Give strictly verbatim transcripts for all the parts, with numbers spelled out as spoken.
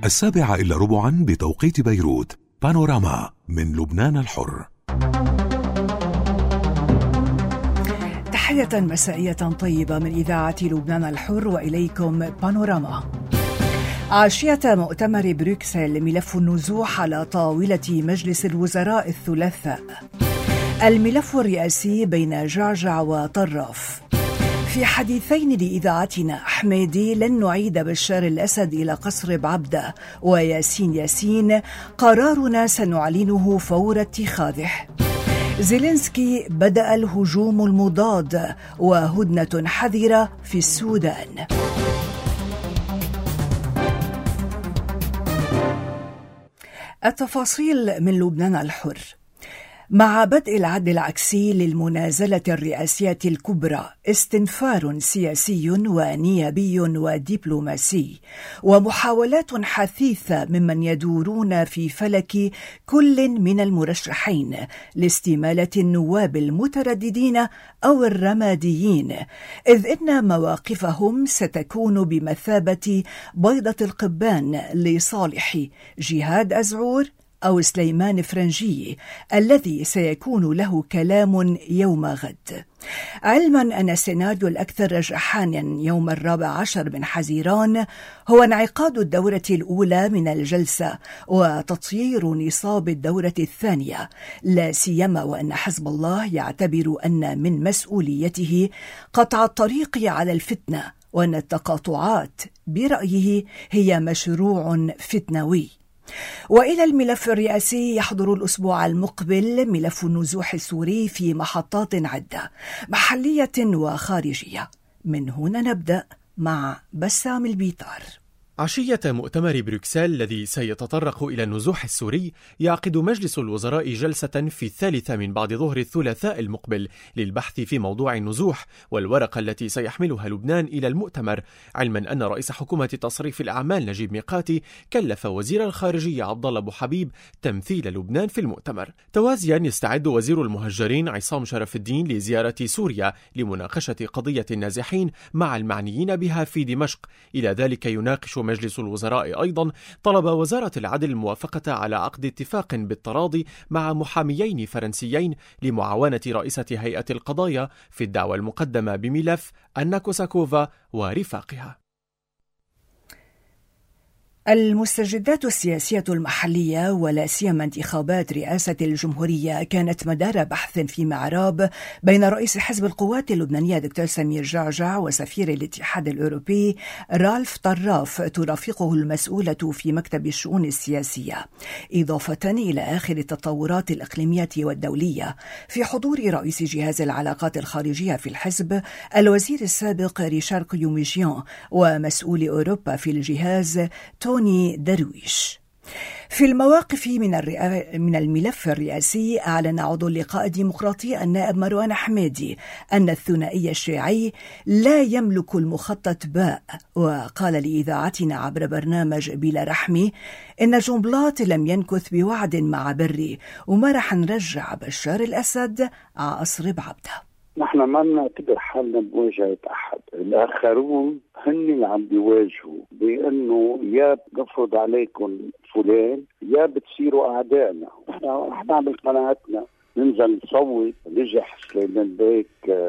السابعة إلا ربعا بتوقيت بيروت. بانوراما من لبنان الحر. تحية مسائية طيبة من إذاعة لبنان الحر، وإليكم بانوراما. عشية مؤتمر بروكسل ملف النزوح على طاولة مجلس الوزراء الثلاثاء. الملف الرئاسي بين جعجع وطرف. في حديثين لإذاعتنا حميدي لن نعيد بشار الأسد إلى قصر بعبدة، وياسين ياسين قرارنا سنعلنه فور اتخاذه. زيلينسكي بدأ الهجوم المضاد، وهدنة حذرة في السودان. التفاصيل من لبنان الحر. مع بدء العد العكسي للمنازلة الرئاسية الكبرى، استنفار سياسي ونيابي ودبلوماسي، ومحاولات حثيثة ممن يدورون في فلك كل من المرشحين لاستمالة النواب المترددين أو الرماديين، إذ إن مواقفهم ستكون بمثابة بيضة القبان لصالح جهاد أزعور أو سليمان فرنجي الذي سيكون له كلام يوم غد. علما أن السيناريو الأكثر رجحانا يوم الرابع عشر من حزيران هو انعقاد الدورة الأولى من الجلسة وتطيير نصاب الدورة الثانية، لا سيما وأن حزب الله يعتبر أن من مسؤوليته قطع الطريق على الفتنة، وأن التقاطعات برأيه هي مشروع فتنوي. وإلى الملف الرئاسي يحضر الأسبوع المقبل ملف النزوح السوري في محطات عدة محلية وخارجية. من هنا نبدأ مع بسام البيطار. عشية مؤتمر بروكسل الذي سيتطرق إلى النزوح السوري، يعقد مجلس الوزراء جلسة في الثالثة من بعد ظهر الثلاثاء المقبل للبحث في موضوع النزوح والورقة التي سيحملها لبنان إلى المؤتمر، علما أن رئيس حكومة تصريف الأعمال نجيب ميقاتي كلف وزير الخارجية عبد الله أبو حبيب تمثيل لبنان في المؤتمر. توازيا يستعد وزير المهجرين عصام شرف الدين لزيارة سوريا لمناقشة قضية النازحين مع المعنيين بها في دمشق. إلى ذلك يناقش مجلس الوزراء أيضا طلب وزارة العدل الموافقة على عقد اتفاق بالتراضي مع محاميين فرنسيين لمعاونة رئيسة هيئة القضايا في الدعوى المقدمة بملف أنا كوساكوفا ورفاقها. المستجدات السياسية المحلية ولا سيما انتخابات رئاسة الجمهورية كانت مدار بحث في معراب بين رئيس حزب القوات اللبنانية دكتور سمير جعجع وسفير الاتحاد الأوروبي رالف طراف ترافقه المسؤولة في مكتب الشؤون السياسية، إضافة إلى آخر التطورات الإقليمية والدولية، في حضور رئيس جهاز العلاقات الخارجية في الحزب الوزير السابق ريشار كيوميجيان ومسؤول أوروبا في الجهاز توني درويش. في المواقف من, الرئا... من الملف الرئاسي، أعلن عضو اللقاء الديمقراطي النائب مروان حميدي أن الثنائي الشيعي لا يملك المخطط باء، وقال لإذاعتنا عبر برنامج بلا رحمي إن جنبلاط لم ينكث بوعد مع بري، وما رح نرجع بشار الأسد على قصر بعبدة. نحن ما بنعتبر حالنا بمواجهة أحد، الآخرون هن اللي عم بيواجهوا بأنه يا بنفرض عليكم فلان يا بتصيروا أعدائنا. نحن رح نعمل قناعتنا، ننزل نصوت. نجح سليمان بيك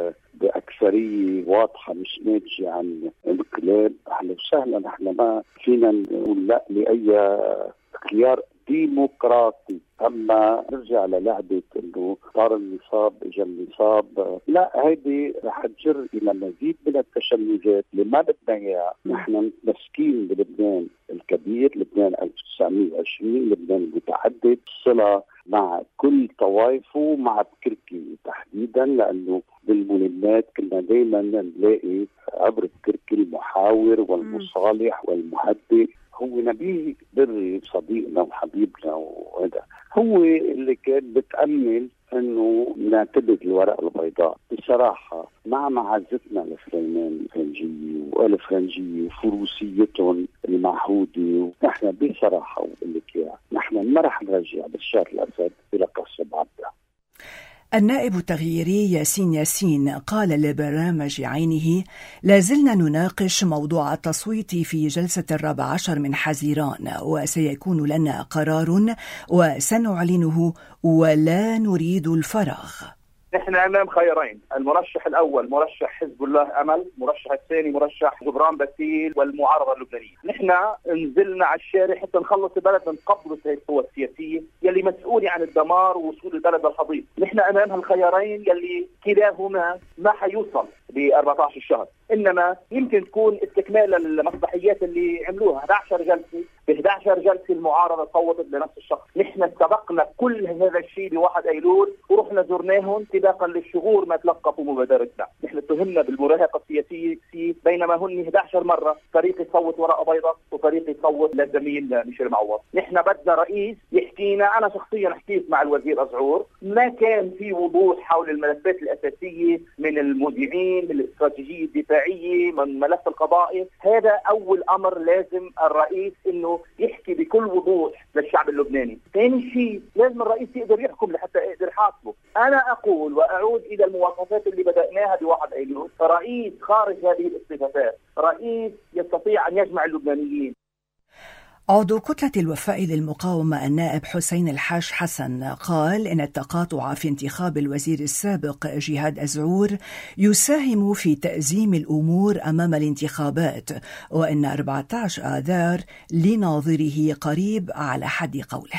بأكثرية واضحة مش ناتجة عن انقلاب، أهلا وسهلا. نحن ما فينا نقول لا لأي خيار ديمقراطي. أما نرجع للعبة إنه صار النصاب إجا النصاب، لا، هيدي رح تجر إلى مزيد من التشنجات اللي ما بدنا إياها. نحن متمسكين بلبنان الكبير، لبنان ألف وتسعمية وعشرين، لبنان متعدد الصلة مع كل طوائفه، مع بكركي تحديدا، لأنه بالملمات كنا دايما نلاقي عبر بكركي المحاور والمصالح والمهدئ. هو نبيه بري صديقنا وحبيبنا، وهذا هو اللي كان بتأمل انه نعتبر الورقة البيضاء. بصراحة مع معزتنا لسليمان فرنجي وآل فرنجي وفروسيتهم المعهودة، نحن بصراحة وقلت لك نحن ما رح نرجع بشار الأسد إلى قصر بعبدة. النائب التغييري ياسين ياسين قال لبرنامج عينه: لازلنا نناقش موضوع التصويت في جلسة الرابع عشر من حزيران، وسيكون لنا قرار وسنعلنه ولا نريد الفراغ. نحن امام خيارين، المرشح الاول مرشح حزب الله امل، مرشح الثاني مرشح جبران باسيل والمعارضه اللبنانيه. نحن نزلنا على الشارع حتى نخلص البلد من قبضه هي القوى السياسيه يلي مسؤوله عن الدمار ووصول البلد للحضيض. نحن امام الخيارين يلي كلاهما ما حيوصل ب أربعة عشر شهر، انما يمكن تكون استكمال المصلحيات اللي عملوها. إحدى عشرة جلسه ب إحدى عشرة جلسه المعارضه صوتت لنفس الشخص. نحن سبقنا كل هذا الشيء بواحد ايلول ورحنا زرناهم سباقا للشهور ما تلقفوا مبادرتنا. نحن اتهمنا بالمراهقه السياسيه بينما هن إحدى عشرة مره فريق يصوت وراء بيضاء وفريق يصوت للزميل ميشيل معوض. نحن بدنا رئيس يحكينا. انا شخصيا حكيت مع الوزير أزعور، ما كان في وضوح حول الملفات الاساسيه من المذيعين، من الاستراتيجيه الدفاعيه، من ملف القضائي. هذا اول امر لازم الرئيس انه يحكي بكل وضوح للشعب اللبناني. ثاني شيء لازم الرئيس يقدر يحكم لحتى يقدر يحاسبه. انا اقول واعود الى المواصفات اللي بدأناها بواحد ايلول، رئيس خارج هذه الاصطفافات، رئيس يستطيع ان يجمع اللبنانيين. عضو كتلة الوفاء للمقاومة النائب حسين الحاج حسن قال إن التقاطع في انتخاب الوزير السابق جهاد أزعور يساهم في تأزيم الأمور أمام الانتخابات، وإن أربعة عشر آذار لناظره قريب على حد قوله.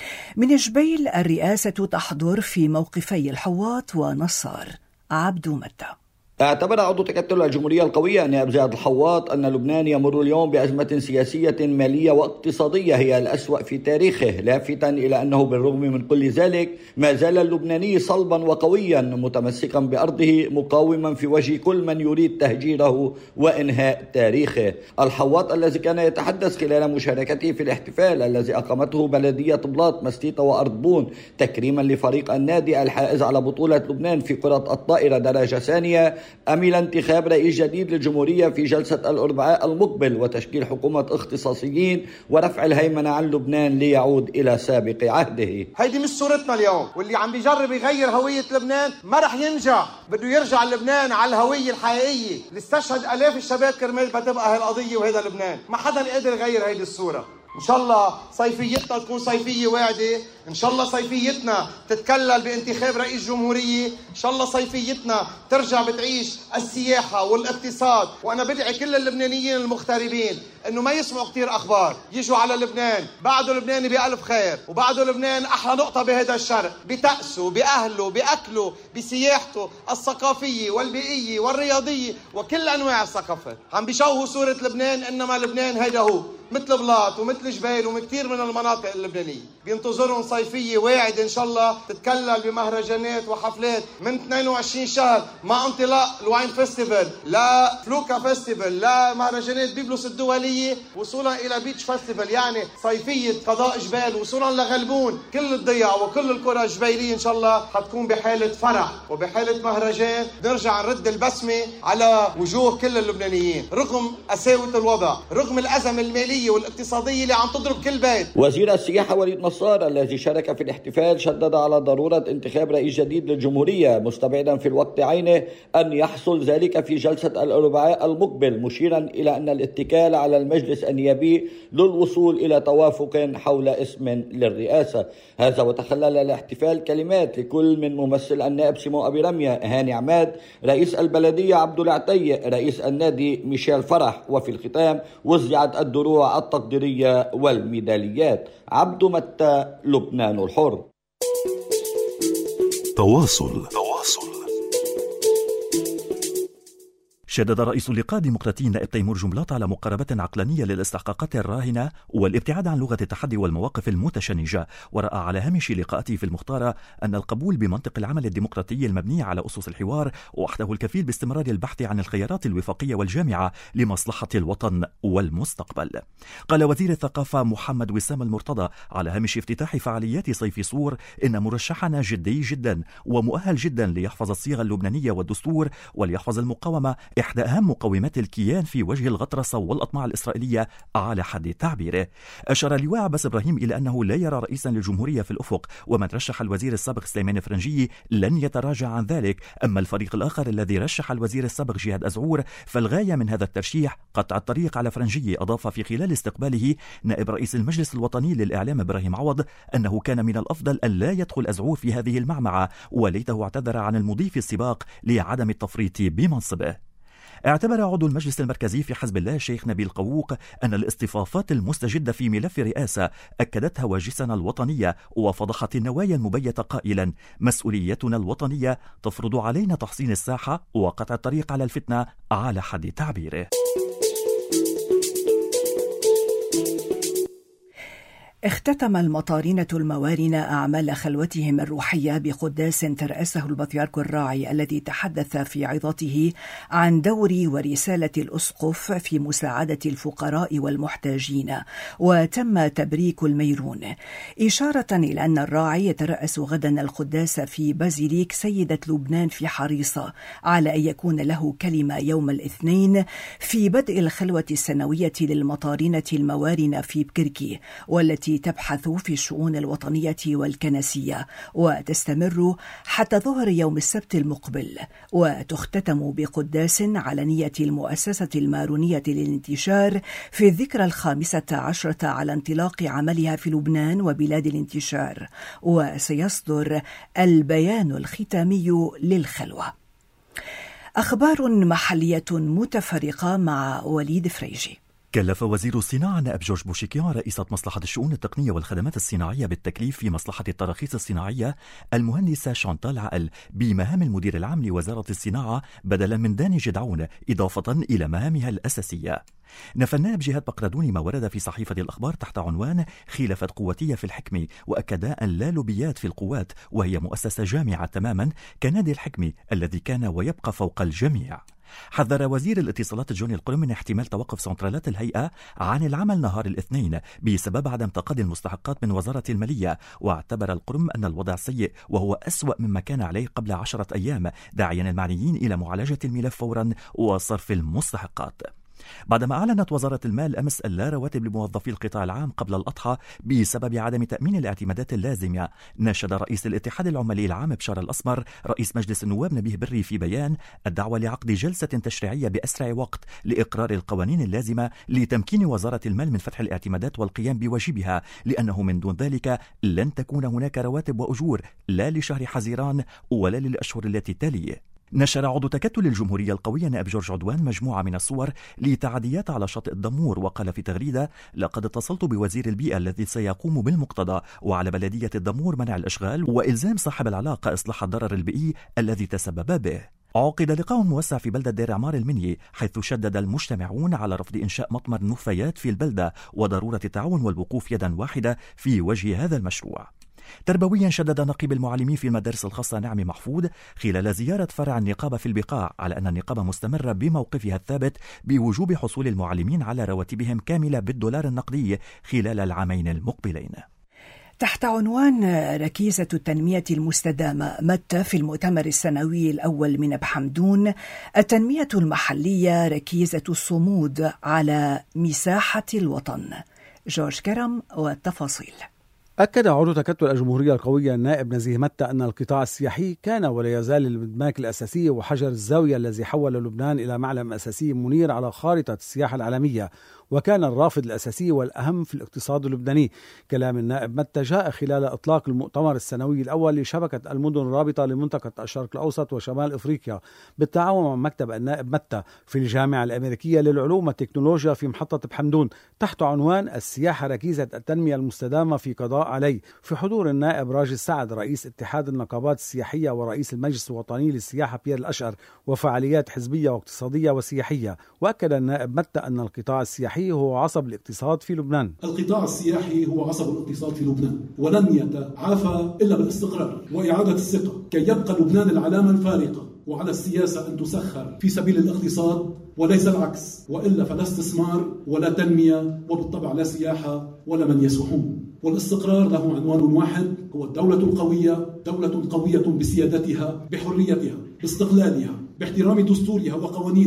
من جبيل الرئاسة تحضر في موقفي الحواط ونصار. عبدو متى. اعتبر عضو تكتل الجمهورية القوية النائب زياد الحواط أن لبنان يمر اليوم بأزمة سياسية مالية واقتصادية هي الأسوأ في تاريخه، لافتا إلى أنه بالرغم من كل ذلك ما زال اللبناني صلبا وقويا متمسكا بأرضه مقاوما في وجه كل من يريد تهجيره وإنهاء تاريخه. الحواط الذي كان يتحدث خلال مشاركته في الاحتفال الذي أقامته بلدية بلاط مستيطة وأرضبون تكريما لفريق النادي الحائز على بطولة لبنان في كرة الطائرة درجة ثانية، أمل انتخاب رئيس جديد للجمهورية في جلسة الأربعاء المقبل وتشكيل حكومة اختصاصيين ورفع الهيمنة عن لبنان ليعود إلى سابق عهده. هيدي مش صورتنا اليوم، واللي عم بيجرب يغير هوية لبنان ما رح ينجح. بده يرجع لبنان على الهوية الحقيقية اللي استشهد آلاف الشباب كرمال بتبقى هالقضية وهذا لبنان. ما حدا قادر يغير هيدي الصورة. إن شاء الله صيفيتنا تكون صيفية واعدة، إن شاء الله صيفيتنا تتكلل بانتخاب رئيس جمهورية، إن شاء الله صيفيتنا ترجع بتعيش السياحة والاقتصاد. وأنا بدعي كل اللبنانيين المغتربين إنه ما يسمعوا كتير أخبار، يجوا على لبنان. بعده لبنان بألف خير، وبعده لبنان أحلى نقطة بهذا الشرق، بتأسه بأهله بأكله بسياحته الثقافية والبيئية والرياضية وكل أنواع الثقافات. عم بيشوهوا صورة لبنان، إنما لبنان هيدا هو مثل بلاط ومثل جبال ومكتير من المناطق اللبنانية. بينتظرهم صيفية واعدة إن شاء الله تتكلل بمهرجانات وحفلات من اثنين وعشرين شهر، مع انطلاق الواين فيستيفال، لا فلوكا فيستيفال، لا مهرجانات بيبلوس الدولية، وصولا إلى بيتش فيستيفال، يعني صيفية قضاء جبال، وصولا لغلبون. كل الضيع وكل القرى الجبيلية إن شاء الله حتكون بحالة فرح وبحالة مهرجان. نرجع نرد البسمة على وجوه كل اللبنانيين رغم قساوة الوضع، رغم الأزمة المالية والاقتصادية اللي عم تضرب كل بيت. وزير السياحة وليد نصار الذي شارك في الاحتفال شدد على ضرورة انتخاب رئيس جديد للجمهورية، مستبعدا في الوقت عينه أن يحصل ذلك في جلسة الأربعاء المقبل، مشيرا إلى أن الاتكال على المجلس النيابي للوصول إلى توافق حول اسم للرئاسة. هذا وتخلل الاحتفال كلمات لكل من ممثل النائب سيمون أبي رمية هاني عماد، رئيس البلدية عبد العتي، رئيس النادي ميشيل فرح، وفي الختام وزعت الدروع التقديرية والميداليات. عبد متى، لبنان الحر. تواصل تواصل شدد رئيس اللقاء الديمقراطي النائب تيمور جملات على مقاربة عقلانية للاستحقاقات الراهنة والابتعاد عن لغة التحدي والمواقف المتشنجة، ورأى على هامش لقاءاته في المختارة أن القبول بمنطق العمل الديمقراطي المبني على أسس الحوار وحده الكفيل باستمرار البحث عن الخيارات الوفاقية والجامعة لمصلحة الوطن والمستقبل. قال وزير الثقافة محمد وسام المرتضى على هامش افتتاح فعاليات صيف صور إن مرشحنا جدي جدا ومؤهل جدا ليحفظ الصيغة اللبنانية والدستور وليحفظ المقاومة إحدى أهم مقومات الكيان في وجه الغطرسة والأطماع الإسرائيلية على حد تعبيره. أشار اللواء عباس إبراهيم إلى أنه لا يرى رئيسا للجمهورية في الأفق، ومن رشح الوزير السابق سليمان فرنجي لن يتراجع عن ذلك. أما الفريق الآخر الذي رشح الوزير السابق جهاد أزعور فالغاية من هذا الترشيح قطع الطريق على فرنجي. أضاف في خلال استقباله نائب رئيس المجلس الوطني للإعلام إبراهيم عوض أنه كان من الأفضل أن لا يدخل أزعور في هذه المعمعة، وليته اعتذر عن المضيف السباق لعدم التفريط بمنصبه. اعتبر عضو المجلس المركزي في حزب الله الشيخ نبيل قووق أن الاصطفافات المستجدة في ملف رئاسة أكدت هواجسنا الوطنية وفضحت النوايا المبيتة، قائلا: مسؤوليتنا الوطنية تفرض علينا تحصين الساحة وقطع الطريق على الفتنة على حد تعبيره. اختتم المطارنة الموارنة أعمال خلوتهم الروحية بقداس ترأسه البطريرك الراعي الذي تحدث في عظته عن دور ورسالة الأسقف في مساعدة الفقراء والمحتاجين، وتم تبريك الميرون، إشارة إلى أن الراعي يترأس غدا القداس في بازيليك سيدة لبنان في حريصة على أن يكون له كلمة يوم الاثنين في بدء الخلوة السنوية للمطارنة الموارنة في بكركي، والتي تبحث في الشؤون الوطنية والكنسية، وتستمر حتى ظهر يوم السبت المقبل، وتختتم بقداس على نية المؤسسة المارونية للانتشار في الذكرى الخامسة عشرة على انطلاق عملها في لبنان وبلاد الانتشار، وسيصدر البيان الختامي للخلوة. أخبار محلية متفرقة مع وليد فريجي. كلف وزير الصناعة نائب جورج بوشيكيان رئيسة مصلحة الشؤون التقنية والخدمات الصناعية بالتكليف في مصلحة التراخيص الصناعية المهندسة شانتال عقل بمهام المدير العام لوزارة الصناعة بدلا من داني جدعون، إضافة إلى مهامها الأساسية. نفى النائب جهاد بقردوني ما ورد في صحيفة الأخبار تحت عنوان خلافة قوتية في الحكمة، وأكد أن لا لوبيات في القوات، وهي مؤسسة جامعة تماما كنادي الحكمة الذي كان ويبقى فوق الجميع. حذر وزير الاتصالات جوني القرم من احتمال توقف سنترالات الهيئة عن العمل نهار الاثنين بسبب عدم تقاضي المستحقات من وزارة المالية، واعتبر القرم أن الوضع سيء وهو أسوأ مما كان عليه قبل عشرة أيام، داعيا المعنيين إلى معالجة الملف فورا وصرف المستحقات. بعدما أعلنت وزارة المال أمس اللا رواتب لموظفي القطاع العام قبل الأضحى بسبب عدم تأمين الاعتمادات اللازمة، ناشد رئيس الاتحاد العمالي العام بشار الأسمر رئيس مجلس النواب نبيه بري في بيان الدعوة لعقد جلسة تشريعية بأسرع وقت لإقرار القوانين اللازمة لتمكين وزارة المال من فتح الاعتمادات والقيام بواجبها، لأنه من دون ذلك لن تكون هناك رواتب وأجور لا لشهر حزيران ولا للأشهر التي تليه. نشر عضو تكتل الجمهورية القوية نائب جورج عدوان مجموعة من الصور لتعديات على شاطئ الدمور، وقال في تغريدة: لقد اتصلت بوزير البيئة الذي سيقوم بالمقتضى، وعلى بلدية الدمور منع الإشغال وإلزام صاحب العلاقة إصلاح الضرر البيئي الذي تسبب به. عقد لقاء موسع في بلدة دير عمار المنيي، حيث شدد المجتمعون على رفض إنشاء مطمر نفايات في البلدة وضرورة التعاون والوقوف يدا واحدة في وجه هذا المشروع. تربويا شدد نقيب المعلمين في المدارس الخاصة نعمي محفوظ خلال زيارة فرع النقابة في البقاع على أن النقابة مستمرة بموقفها الثابت بوجوب حصول المعلمين على رواتبهم كاملة بالدولار النقدي خلال العامين المقبلين. تحت عنوان ركيزة التنمية المستدامة متى في المؤتمر السنوي الأول من بحمدون، التنمية المحلية ركيزة الصمود على مساحة الوطن. جورج كرم والتفاصيل. أكد عضو تكتل الجمهورية القوية النائب نزيه متى أن القطاع السياحي كان ولا يزال المدماك الأساسية وحجر الزاوية الذي حول لبنان إلى معلم أساسي منير على خارطة السياحة العالمية، وكان الرافد الأساسي والأهم في الاقتصاد اللبناني. كلام النائب متى جاء خلال إطلاق المؤتمر السنوي الأول لشبكة المدن الرابطة لمنطقة الشرق الأوسط وشمال إفريقيا بالتعاون مع مكتب النائب متى في الجامعة الأمريكية للعلوم والتكنولوجيا في محطة بحمدون تحت عنوان السياحة ركيزة التنمية المستدامة في قضاء علي، في حضور النائب راجل سعد رئيس اتحاد النقابات السياحية ورئيس المجلس الوطني للسياحة بيير الأشقر، وفعاليات حزبية واقتصادية وسياحية. وأكد النائب متى أن القطاع السياحي هو عصب الاقتصاد في لبنان. القطاع السياحي هو عصب الاقتصاد في لبنان، ولن يتعافى إلا بالاستقرار وإعادة الثقة كي يبقى لبنان العلامة الفارقة، وعلى السياسة أن تسخر في سبيل الاقتصاد وليس العكس، وإلا فلا استثمار ولا تنمية، وبالطبع لا سياحة ولا من يسوحون. والاستقرار له عنوان واحد، هو الدولة القوية، دولة قوية بسيادتها، بحريتها، باستقلالها، باحترام دستورها وقوانينها،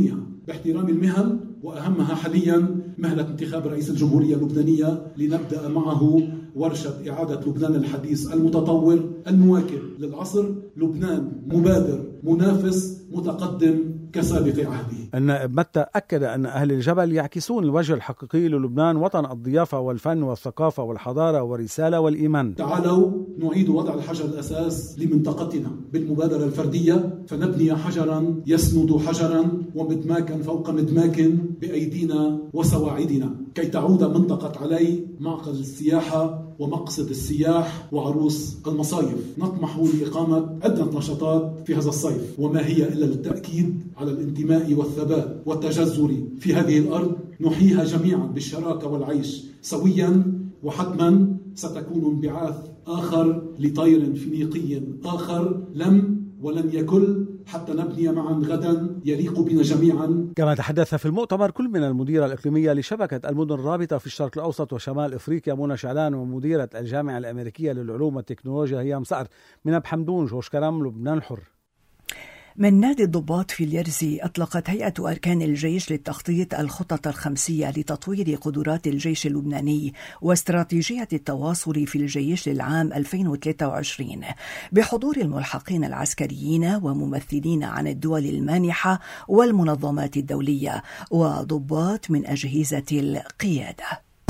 باحترام المهن، وأهمها حاليا مهنة انتخاب رئيس الجمهورية اللبنانية لنبدأ معه ورشة إعادة لبنان الحديث المتطور المواكب للعصر، لبنان مبادر منافس متقدم كسابق عهده. النائب متى أكد أن أهل الجبل يعكسون الوجه الحقيقي للبنان، وطن الضيافة والفن والثقافة والحضارة والرسالة والإيمان. تعالوا نعيد وضع الحجر الأساس لمنطقتنا بالمبادرة الفردية، فنبني حجرا يسند حجرا ومدماكا فوق مدماك بأيدينا وسواعدنا، كي تعود منطقة علي معقد السياحة ومقصد السياح وعروس المصايف. نطمح لإقامة عدة نشاطات في هذا الصيف، وما هي إلا للتأكيد على الانتماء والثبات والتجذر في هذه الأرض، نحييها جميعا بالشراكة والعيش سويا، وحتما ستكون انبعاث آخر لطير فينيقي آخر لم ولن يكل، حتى نبني معا غدا يليق بنا جميعا. كما تحدث في المؤتمر كل من المديرة الإقليمية لشبكة المدن الرابطة في الشرق الأوسط وشمال إفريقيا منى شعلان، ومديرة الجامعة الأمريكية للعلوم والتكنولوجيا هيام صقر. من أب حمدون، جوش كرم، لبنان الحر. من نادي الضباط في اليرزي، أطلقت هيئة أركان الجيش للتخطيط الخطط الخمسية لتطوير قدرات الجيش اللبناني واستراتيجية التواصل في الجيش للعام ألفين وثلاثة وعشرين بحضور الملحقين العسكريين وممثلين عن الدول المانحة والمنظمات الدولية وضباط من أجهزة القيادة.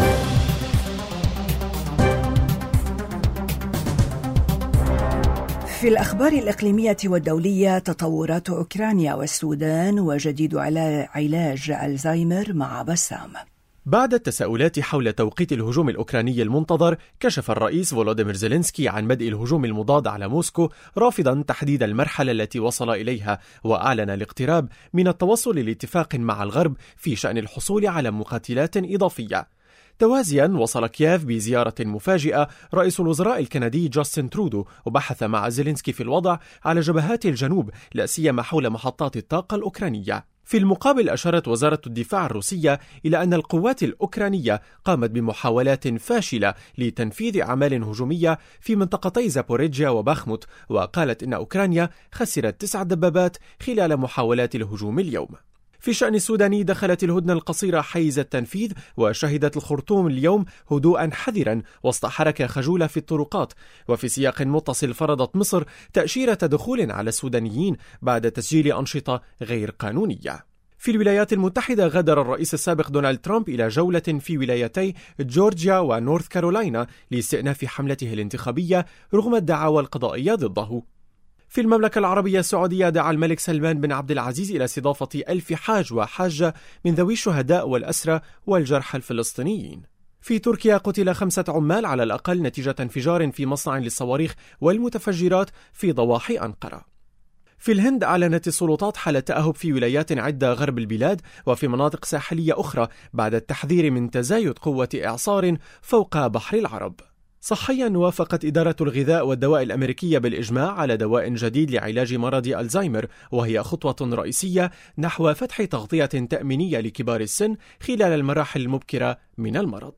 في الأخبار الإقليمية والدولية، تطورات أوكرانيا والسودان وجديد على علاج الزهايمر مع بسام. بعد التساؤلات حول توقيت الهجوم الأوكراني المنتظر، كشف الرئيس فولوديمير زيلينسكي عن بدء الهجوم المضاد على موسكو، رافضا تحديد المرحلة التي وصل إليها، وأعلن الاقتراب من التوصل لاتفاق مع الغرب في شأن الحصول على مقاتلات إضافية. توازيا، وصل كييف بزيارة مفاجئة رئيس الوزراء الكندي جاستن ترودو، وبحث مع زيلينسكي في الوضع على جبهات الجنوب، لا سيما حول محطات الطاقة الأوكرانية. في المقابل، أشارت وزارة الدفاع الروسية إلى أن القوات الأوكرانية قامت بمحاولات فاشلة لتنفيذ أعمال هجومية في منطقتي زابوريجيا وباخموت، وقالت إن أوكرانيا خسرت تسع دبابات خلال محاولات الهجوم اليوم. في الشأن السوداني، دخلت الهدنة القصيرة حيز التنفيذ، وشهدت الخرطوم اليوم هدوءا حذرا وسط حركة خجولة في الطرقات. وفي سياق متصل، فرضت مصر تأشيرة دخول على السودانيين بعد تسجيل أنشطة غير قانونية. في الولايات المتحدة، غادر الرئيس السابق دونالد ترامب إلى جولة في ولايتي جورجيا ونورث كارولاينا لاستئناف حملته الانتخابية رغم الدعاوى القضائية ضده. في المملكة العربية السعودية، دعا الملك سلمان بن عبد العزيز إلى استضافة ألف حاج وحاجة من ذوي الشهداء والأسرى والجرحى الفلسطينيين. في تركيا، قتل خمسة عمال على الأقل نتيجة انفجار في مصنع للصواريخ والمتفجرات في ضواحي أنقرة. في الهند، أعلنت السلطات حالة تأهب في ولايات عدة غرب البلاد وفي مناطق ساحلية أخرى بعد التحذير من تزايد قوة إعصار فوق بحر العرب. صحيا، وافقت إدارة الغذاء والدواء الأمريكية بالإجماع على دواء جديد لعلاج مرض الزهايمر، وهي خطوة رئيسية نحو فتح تغطية تأمينية لكبار السن خلال المراحل المبكرة من المرض.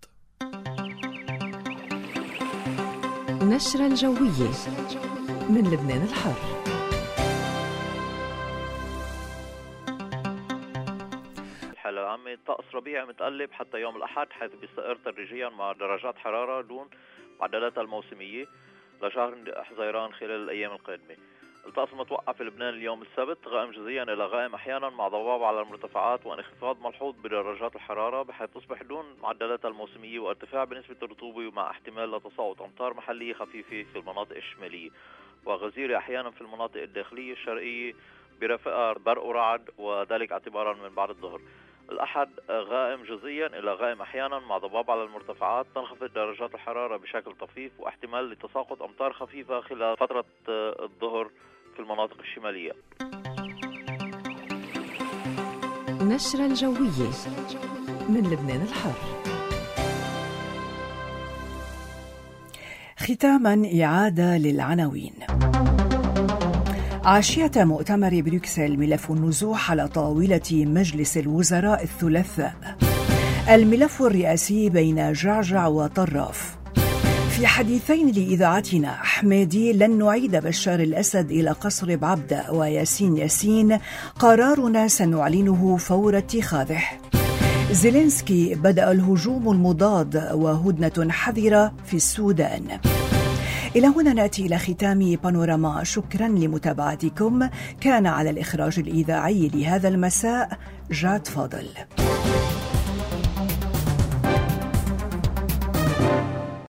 نشرة الجوية من لبنان الحر. الحالة العامة طقس ربيعي متقلب حتى يوم الأحد، حيث بيستقر تدريجيا مع درجات حرارة دون معدلات الموسمية لشهر حزيران خلال الأيام القادمة. الطقس متوقع في لبنان اليوم السبت غائم جزئيا إلى غائم أحيانا مع ضباب على المرتفعات وانخفاض ملحوظ بدرجات الحرارة، بحيث تصبح دون معدلات الموسمية وارتفاع بنسبة الرطوبة مع احتمال لتساقط أمطار محلية خفيفة في المناطق الشمالية وغزيرة أحيانا في المناطق الداخلية الشرقية برفقة برق ورعد، وذلك اعتبارا من بعد الظهر. الأحد غائم جزئيا إلى غائم أحيانا مع ضباب على المرتفعات، تنخفض درجات الحرارة بشكل طفيف واحتمال لتساقط أمطار خفيفة خلال فترة الظهر في المناطق الشمالية. نشرة الجوية من لبنان الحر. ختاما، إعادة للعناوين. عاشية مؤتمر بروكسل، ملف النزوح على طاولة مجلس الوزراء الثلاثاء. الملف الرئاسي بين جعجع وطراف. في وفي حديثين لإذاعتنا حمادي لن نعيد بشار الأسد إلى قصر بعبدة وياسين ياسين، قرارنا سنعلنه فور اتخاذه. زيلينسكي بدأ الهجوم المضاد وهدنة حذرة في السودان. إلى هنا نأتي إلى ختام بانوراما. شكرا لمتابعتكم. كان على الإخراج الإذاعي لهذا المساء جاد فاضل.